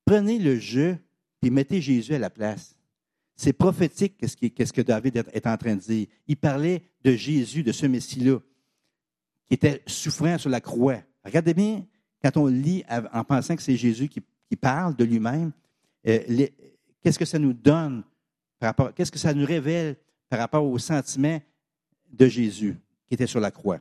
prenez le je et mettez Jésus à la place. C'est prophétique qu'est-ce, qui, qu'est-ce que David est en train de dire. Il parlait de Jésus, de ce Messie-là, qui était souffrant sur la croix. Regardez bien, quand on lit en pensant que c'est Jésus qui, qui parle de lui-même, euh, les, qu'est-ce que ça nous donne, par rapport, qu'est-ce que ça nous révèle par rapport au sentiment de Jésus qui était sur la croix.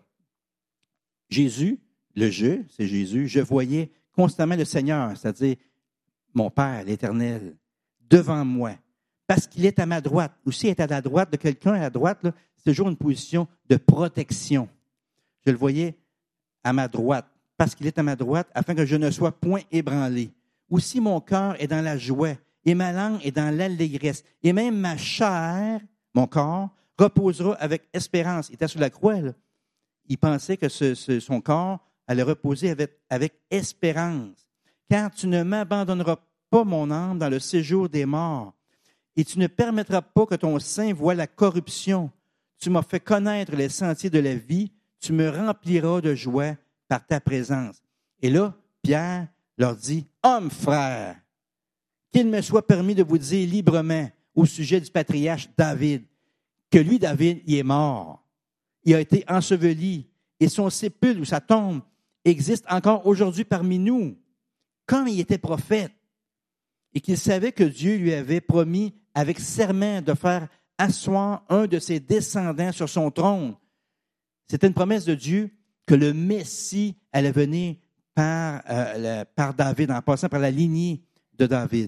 Jésus, le je, c'est Jésus, je voyais constamment le Seigneur, c'est-à-dire mon Père, l'Éternel, devant moi, parce qu'il est à ma droite. Aussi, être à la droite de quelqu'un à la droite, là, c'est toujours une position de protection. Je le voyais à ma droite, parce qu'il est à ma droite, afin que je ne sois point ébranlé. Aussi, mon cœur est dans la joie, et ma langue est dans l'allégresse, et même ma chair, mon corps, reposera avec espérance. Il était sur la croix, là. Il pensait que ce, ce, son corps allait reposer avec, avec espérance. Car tu ne m'abandonneras pas, mon âme, dans le séjour des morts, et tu ne permettras pas que ton sein voie la corruption. Tu m'as fait connaître les sentiers de la vie, tu me rempliras de joie par ta présence. Et là, Pierre leur dit, « Hommes, frères, qu'il me soit permis de vous dire librement au sujet du patriarche David, que lui, David, il est mort. Il a été enseveli et son sépulcre ou sa tombe existe encore aujourd'hui parmi nous. Comme il était prophète et qu'il savait que Dieu lui avait promis avec serment de faire asseoir un de ses descendants sur son trône. C'était une promesse de Dieu que le Messie allait venir par, euh, le, par David, en passant par la lignée de David.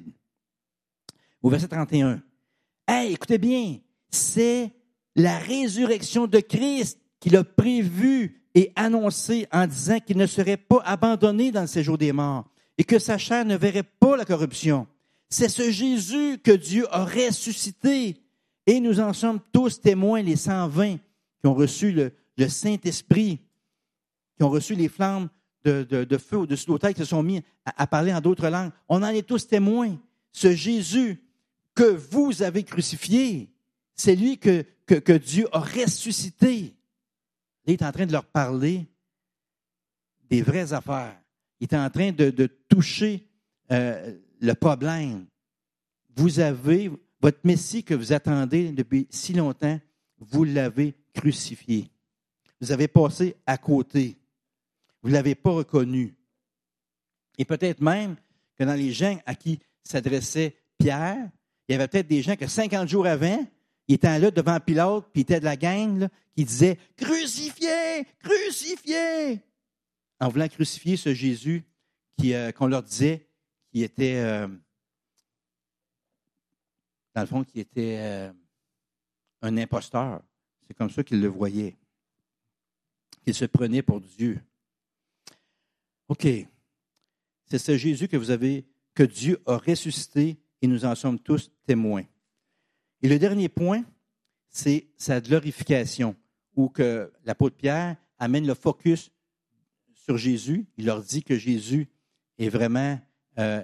Au verset trente et un. « Hey, écoutez bien, c'est la résurrection de Christ qu'il a prévue et annoncée en disant qu'il ne serait pas abandonné dans le séjour des morts et que sa chair ne verrait pas la corruption. C'est ce Jésus que Dieu a ressuscité et nous en sommes tous témoins, les cent vingt qui ont reçu le, le Saint-Esprit, qui ont reçu les flammes de, de, de feu au-dessus de l'autel, qui se sont mis à, à parler en d'autres langues. On en est tous témoins. Ce Jésus que vous avez crucifié, c'est lui que, que, que Dieu a ressuscité. Il est en train de leur parler des vraies affaires. Il est en train de, de toucher euh, le problème. Vous avez votre Messie que vous attendez depuis si longtemps, vous l'avez crucifié. Vous avez passé à côté. Vous ne l'avez pas reconnu. Et peut-être même que dans les gens à qui s'adressait Pierre, il y avait peut-être des gens que cinquante jours avant, ils étaient là devant Pilate, puis ils étaient de la gang, là, qui disaient « Crucifiez! Crucifiez! » En voulant crucifier ce Jésus qui, euh, qu'on leur disait qui était, euh, dans le fond, qui était euh, un imposteur. C'est comme ça qu'ils le voyaient. Qu'il se prenait pour Dieu. OK. C'est ce Jésus que vous avez, que Dieu a ressuscité et nous en sommes tous témoins. Et le dernier point, c'est sa glorification, où que l'apôtre Pierre amène le focus sur Jésus. Il leur dit que Jésus est vraiment euh,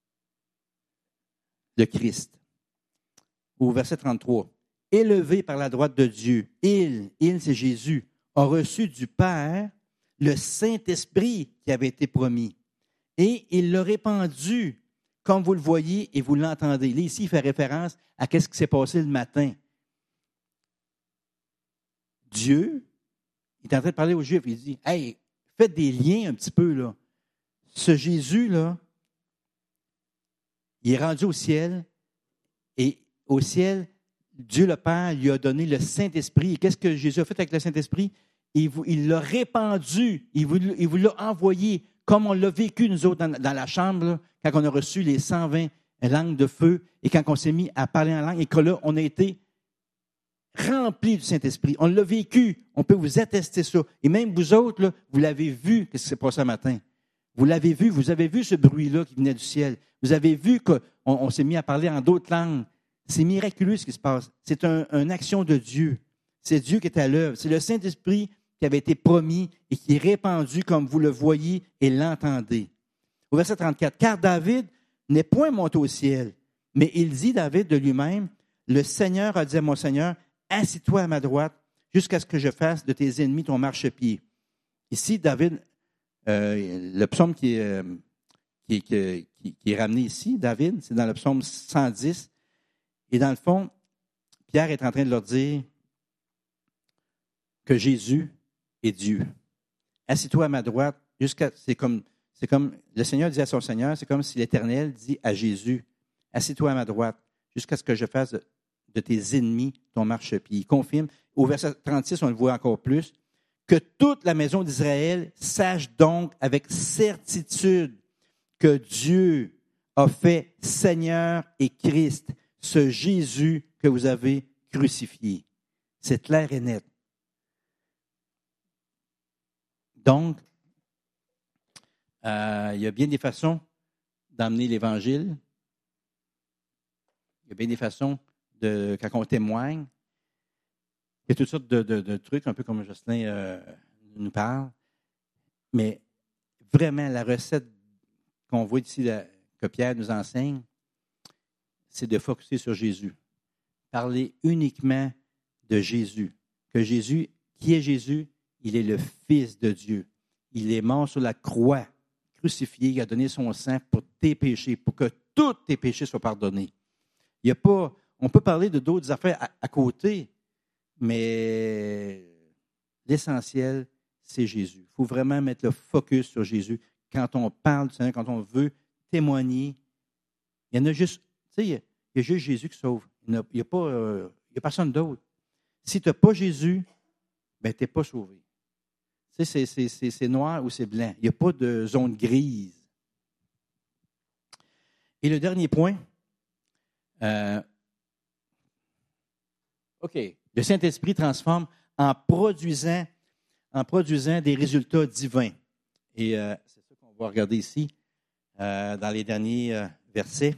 le Christ. Au verset trente-trois. Élevé par la droite de Dieu, il, il c'est Jésus, a reçu du Père le Saint-Esprit qui avait été promis. Et il l'a répandu, comme vous le voyez et vous l'entendez. Là, ici, il fait référence à ce qui s'est passé le matin. Dieu, il est en train de parler aux Juifs, il dit, « Hey, faites des liens un petit peu, là. Ce Jésus-là, il est rendu au ciel, et au ciel, Dieu le Père lui a donné le Saint-Esprit. Et qu'est-ce que Jésus a fait avec le Saint-Esprit? Il, vous, il l'a répandu, il vous, il vous l'a envoyé, comme on l'a vécu, nous autres, dans, dans la chambre, là, quand on a reçu les cent vingt langues de feu, et quand on s'est mis à parler en langue, et que là, on a été remplis du Saint-Esprit. On l'a vécu, on peut vous attester ça. Et même vous autres, là, vous l'avez vu, qu'est-ce qui s'est passé ce matin? Vous l'avez vu, vous avez vu ce bruit-là qui venait du ciel. Vous avez vu qu'on on s'est mis à parler en d'autres langues. C'est miraculeux ce qui se passe. C'est un, une action de Dieu. C'est Dieu qui est à l'œuvre. C'est le Saint-Esprit qui avait été promis et qui est répandu comme vous le voyez et l'entendez. Au verset trente-quatre, « Car David n'est point monté au ciel, mais il dit, David, de lui-même, le Seigneur a dit à mon Seigneur, assis-toi à ma droite jusqu'à ce que je fasse de tes ennemis ton marchepied. » Ici, David, euh, le psaume qui est, euh, qui, qui, qui, qui est ramené ici, David, c'est dans le psaume cent dix. Et dans le fond, Pierre est en train de leur dire que Jésus est Dieu. Assis-toi à ma droite, jusqu'à, c'est comme, c'est comme le Seigneur dit à son Seigneur, c'est comme si l'Éternel dit à Jésus, assis-toi à ma droite, jusqu'à ce que je fasse de, de tes ennemis ton marchepied. Il confirme, au verset trente-six, on le voit encore plus, que toute la maison d'Israël sache donc avec certitude que Dieu a fait Seigneur et Christ, ce Jésus que vous avez crucifié. C'est clair et net. Donc, euh, il y a bien des façons d'emmener l'Évangile. Il y a bien des façons de, quand on témoigne. Il y a toutes sortes de, de, de trucs, un peu comme Jocelyn euh, nous parle. Mais vraiment, la recette qu'on voit ici, la, que Pierre nous enseigne, c'est de focusser sur Jésus. Parler uniquement de Jésus. Que Jésus, qui est Jésus? Il est le Fils de Dieu. Il est mort sur la croix, crucifié. Il a donné son sang pour tes péchés, pour que tous tes péchés soient pardonnés. Il y a pas, on peut parler de d'autres affaires à, à côté, mais l'essentiel, c'est Jésus. Il faut vraiment mettre le focus sur Jésus. Quand on parle du Seigneur, quand on veut témoigner, il y en a juste, tu sais, il y a, il y a juste Jésus qui sauve. Il n'y a, il y a, pas, euh, il y a personne d'autre. Si tu n'as pas Jésus, ben, tu n'es pas sauvé. Tu sais, c'est, c'est, c'est, c'est noir ou c'est blanc. Il n'y a pas de zone grise. Et le dernier point, euh, OK, le Saint-Esprit transforme en produisant, en produisant des résultats divins. Et euh, c'est ça qu'on va regarder ici, euh, dans les derniers euh, versets.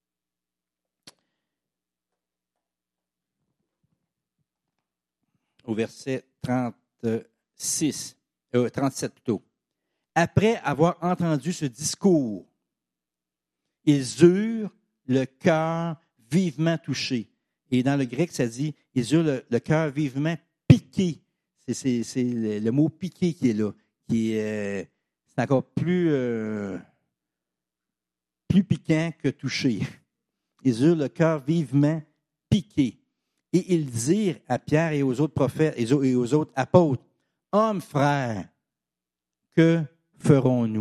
Au verset trente-six, euh, trente-sept plutôt. Après avoir entendu ce discours, ils eurent le cœur vivement touché. Et dans le grec, ça dit, ils eurent le, le cœur vivement piqué. C'est, c'est, c'est le, le mot piqué qui est là, qui est, euh, c'est encore plus, euh, plus piquant que touché. Ils eurent le cœur vivement piqué. Et ils dirent à Pierre et aux autres prophètes et aux autres apôtres, « Hommes, frères, que ferons-nous? »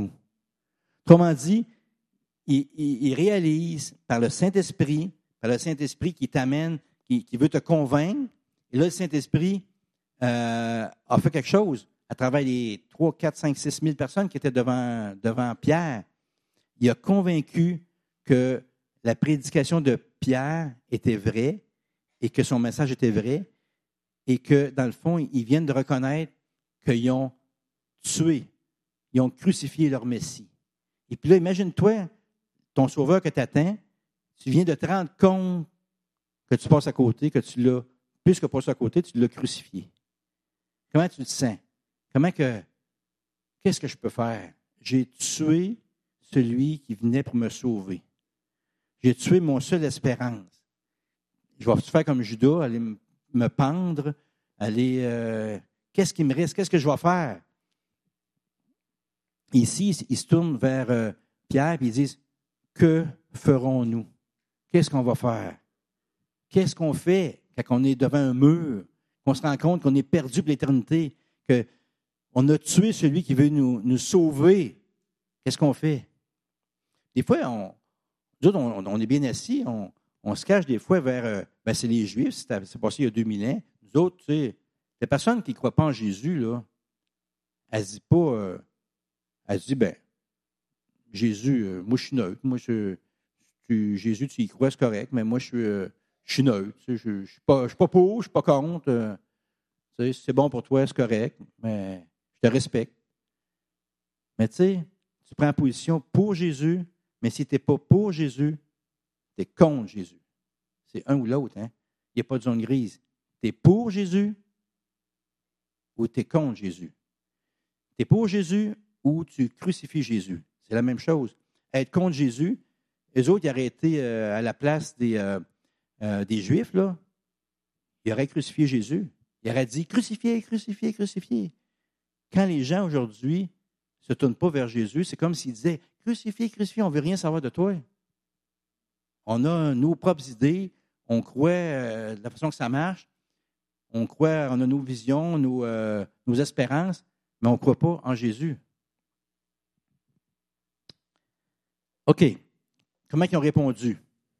Autrement dit, ils, ils, ils réalisent par le Saint-Esprit, par le Saint-Esprit qui t'amène, qui, qui veut te convaincre, et là, le Saint-Esprit euh, a fait quelque chose à travers les trois, quatre, cinq, six mille personnes qui étaient devant, devant Pierre. Il a convaincu que la prédication de Pierre était vraie, et que son message était vrai, et que, dans le fond, ils viennent de reconnaître qu'ils ont tué, ils ont crucifié leur Messie. Et puis là, imagine-toi, ton sauveur que tu attends, tu viens de te rendre compte que tu passes à côté, que tu l'as, plus que passer à côté, tu l'as crucifié. Comment tu te sens? Comment que, qu'est-ce que je peux faire? J'ai tué celui qui venait pour me sauver. J'ai tué mon seule espérance. Je vais faire comme Judas, aller me pendre, aller... Euh, qu'est-ce qui me reste? Qu'est-ce que je vais faire? Ici, ils se tournent vers euh, Pierre et ils disent, « Que ferons-nous? Qu'est-ce qu'on va faire? Qu'est-ce qu'on fait quand on est devant un mur, qu'on se rend compte qu'on est perdu pour l'éternité, qu'on a tué celui qui veut nous, nous sauver? Qu'est-ce qu'on fait? » Des fois, on, nous autres, on, on est bien assis, on... On se cache des fois vers, euh, ben c'est les Juifs, c'est, c'est passé il y a deux mille ans. Nous autres, tu sais, les personnes qui ne croient pas en Jésus, là, elles ne disent pas, euh, elles se disent, ben, Jésus, euh, moi je suis neutre, moi je, tu, Jésus, tu y crois, c'est correct, mais moi je suis, euh, je suis neutre, tu sais, je ne suis pas, je suis pas pour, je ne suis pas contre, euh, tu sais, c'est bon pour toi, c'est correct, mais je te respecte. Mais tu sais, tu prends position pour Jésus, mais si tu n'es pas pour Jésus, tu es contre Jésus. C'est un ou l'autre. Hein? Il n'y a pas de zone grise. Tu es pour Jésus ou tu es contre Jésus. Tu es pour Jésus ou tu crucifies Jésus. C'est la même chose. Être contre Jésus, eux autres, ils auraient été euh, à la place des, euh, euh, des Juifs, là. Ils auraient crucifié Jésus. Ils auraient dit, crucifiez, crucifiez, crucifiez. Quand les gens aujourd'hui ne se tournent pas vers Jésus, c'est comme s'ils disaient, crucifié, crucifié, on ne veut rien savoir de toi. On a nos propres idées, on croit euh, de la façon que ça marche, on croit, on a nos visions, nos, euh, nos espérances, mais on ne croit pas en Jésus. OK. Comment ils ont répondu?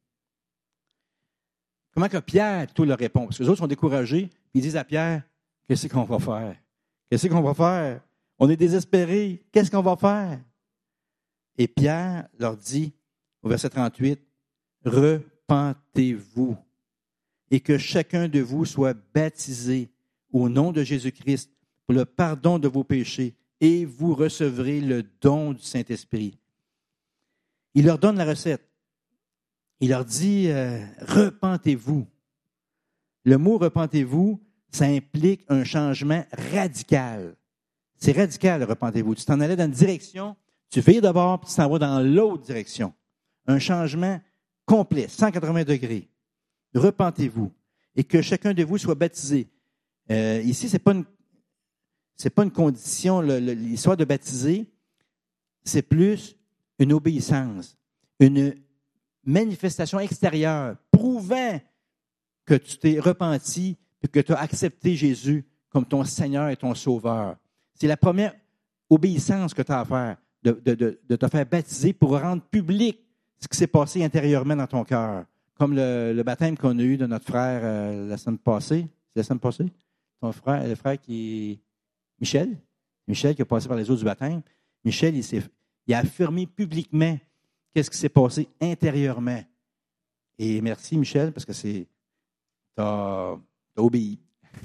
Comment que Pierre plutôt leur répond? Parce que les autres sont découragés, puis ils disent à Pierre, qu'est-ce qu'on va faire? Qu'est-ce qu'on va faire? On est désespérés. Qu'est-ce qu'on va faire? Et Pierre leur dit, au verset trente-huit, repentez-vous et que chacun de vous soit baptisé au nom de Jésus-Christ pour le pardon de vos péchés et vous recevrez le don du Saint-Esprit. Il leur donne la recette. Il leur dit, euh, repentez-vous. Le mot repentez-vous, ça implique un changement radical. C'est radical, repentez-vous. Tu t'en allais dans une direction, tu fais d'abord, puis tu t'en vas dans l'autre direction. Un changement complet, cent quatre-vingts degrés. Repentez-vous et que chacun de vous soit baptisé. Euh, ici, ce n'est pas une, c'est pas une condition, le, le, l'histoire de baptiser, c'est plus une obéissance, une manifestation extérieure, prouvant que tu t'es repenti et que tu as accepté Jésus comme ton Seigneur et ton Sauveur. C'est la première obéissance que tu as à faire, de, de, de, de te faire baptiser pour rendre public ce qui s'est passé intérieurement dans ton cœur. Comme le, le baptême qu'on a eu de notre frère euh, la semaine passée. C'est la semaine passée? Ton frère, le frère qui est Michel. Michel qui a passé par les eaux du baptême. Michel, il, s'est, il a affirmé publiquement qu'est-ce qui s'est passé intérieurement. Et merci, Michel, parce que c'est tu as obéi.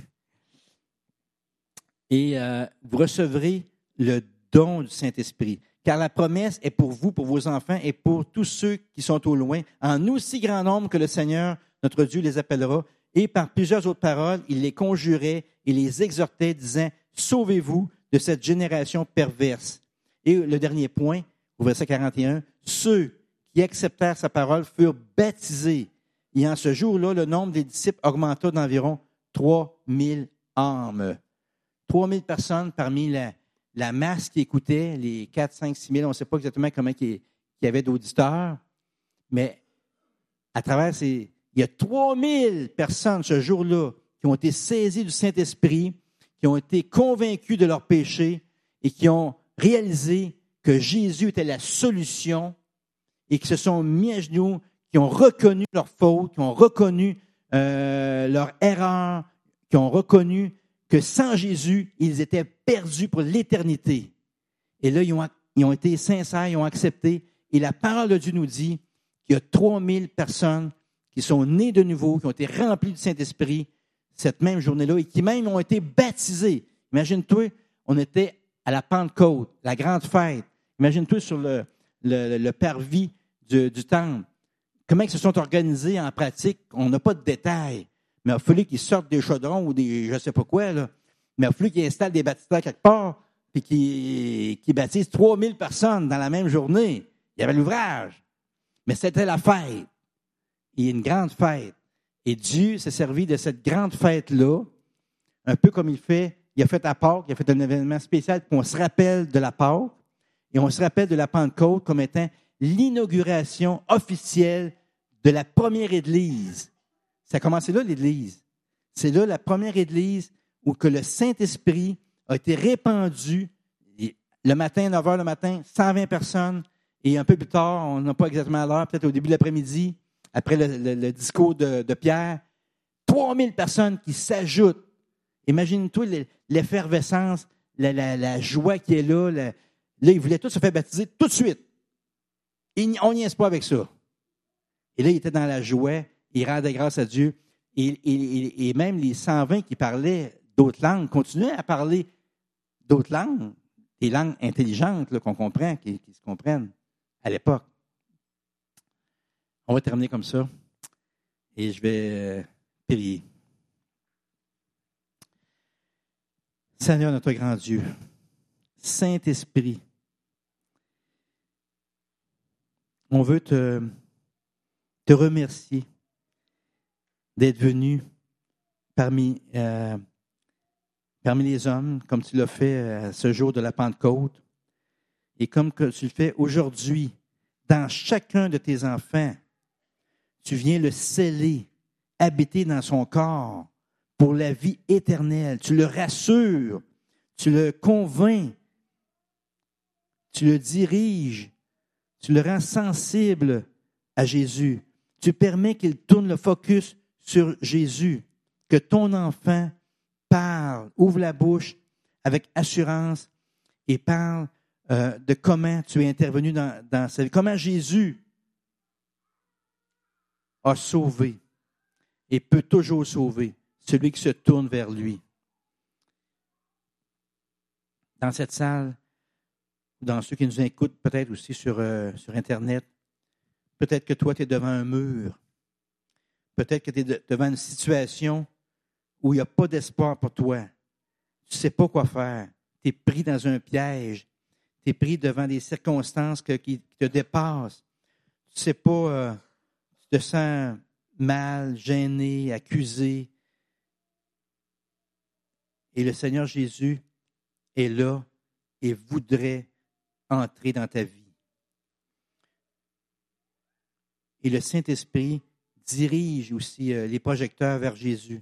Et euh, vous recevrez le don du Saint-Esprit. Car la promesse est pour vous, pour vos enfants et pour tous ceux qui sont au loin, en aussi grand nombre que le Seigneur, notre Dieu, les appellera. Et par plusieurs autres paroles, il les conjurait et les exhortait, disant, sauvez-vous de cette génération perverse. Et le dernier point, au verset quarante et un, ceux qui acceptèrent sa parole furent baptisés. Et en ce jour-là, le nombre des disciples augmenta d'environ trois mille âmes. trois mille personnes parmi la, la masse qui écoutait, les quatre, cinq, six mille, on ne sait pas exactement comment il y avait d'auditeurs, mais à travers ces... Il y a trois mille personnes ce jour-là qui ont été saisies du Saint-Esprit, qui ont été convaincus de leurs péchés et qui ont réalisé que Jésus était la solution et qui se sont mis à genoux, qui ont reconnu leurs fautes, qui ont reconnu euh, leur erreur, qui ont reconnu que sans Jésus, ils étaient perdus pour l'éternité. Et là, ils ont, ils ont été sincères, ils ont accepté. Et la parole de Dieu nous dit qu'il y a trois mille personnes qui sont nées de nouveau, qui ont été remplies du Saint-Esprit cette même journée-là et qui même ont été baptisées. Imagine-toi, on était à la Pentecôte, la grande fête. Imagine-toi sur le, le, le parvis du, du temple. Comment ils se sont organisés en pratique, on n'a pas de détails. Mais il a fallu qu'ils sortent des chaudrons ou des je ne sais pas quoi, là. Mais il a fallu qu'ils installent des baptistères quelque part et qu'ils, qu'ils baptisent trois mille personnes dans la même journée. Il y avait l'ouvrage. Mais c'était la fête. Il y a une grande fête. Et Dieu s'est servi de cette grande fête-là, un peu comme il fait, il a fait à Pâques, il a fait un événement spécial, puis on se rappelle de la Pâques, et on se rappelle de la Pentecôte comme étant l'inauguration officielle de la première Église. Ça a commencé là, l'Église. C'est là la première Église où que le Saint-Esprit a été répandu le matin, neuf heures le matin, cent vingt personnes, et un peu plus tard, on n'a pas exactement l'heure, peut-être au début de l'après-midi, après le, le, le discours de, de Pierre, trois mille personnes qui s'ajoutent. Imagine-toi l'effervescence, la, la, la joie qui est là. La, là, ils voulaient tous se faire baptiser tout de suite. Et on n'y est pas avec ça. Et là, ils étaient dans la joie, ils rendaient grâce à Dieu. Et, et, et même les cent vingt qui parlaient d'autres langues continuaient à parler d'autres langues, des langues intelligentes là, qu'on comprend, qui, qui se comprennent à l'époque. On va terminer comme ça et je vais euh, prier. Seigneur, notre grand Dieu, Saint-Esprit, on veut te, te remercier d'être venu parmi, euh, parmi les hommes, comme tu l'as fait à ce jour de la Pentecôte. Et comme que tu le fais aujourd'hui, dans chacun de tes enfants, tu viens le sceller, habiter dans son corps pour la vie éternelle. Tu le rassures, tu le convaincs, tu le diriges, tu le rends sensible à Jésus. Tu permets qu'il tourne le focus sur Jésus, que ton enfant parle, ouvre la bouche avec assurance et parle euh, de comment tu es intervenu dans, dans sa vie, comment Jésus a sauvé et peut toujours sauver celui qui se tourne vers lui. Dans cette salle, dans ceux qui nous écoutent peut-être aussi sur, euh, sur Internet, peut-être que toi, tu es devant un mur. Peut-être que tu es de, devant une situation où il n'y a pas d'espoir pour toi. Tu ne sais pas quoi faire. Tu es pris dans un piège. Tu es pris devant des circonstances que, qui te dépassent. Tu ne sais pas, euh, tu te sens mal, gêné, accusé. Et le Seigneur Jésus est là et voudrait entrer dans ta vie. Et le Saint-Esprit dirige aussi euh, les projecteurs vers Jésus.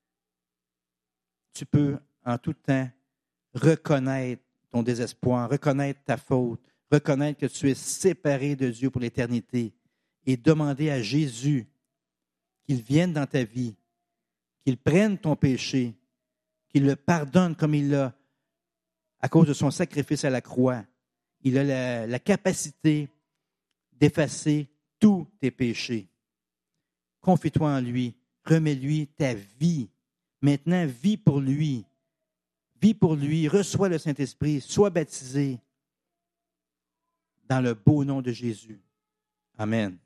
Tu peux en tout temps reconnaître ton désespoir, reconnaître ta faute, reconnaître que tu es séparé de Dieu pour l'éternité et demander à Jésus qu'il vienne dans ta vie, qu'il prenne ton péché, qu'il le pardonne comme il l'a à cause de son sacrifice à la croix. Il a la, la capacité d'effacer tous tes péchés. Confie-toi en lui, remets-lui ta vie. Maintenant, vis pour lui. Vis pour lui, reçois le Saint-Esprit, sois baptisé dans le beau nom de Jésus. Amen.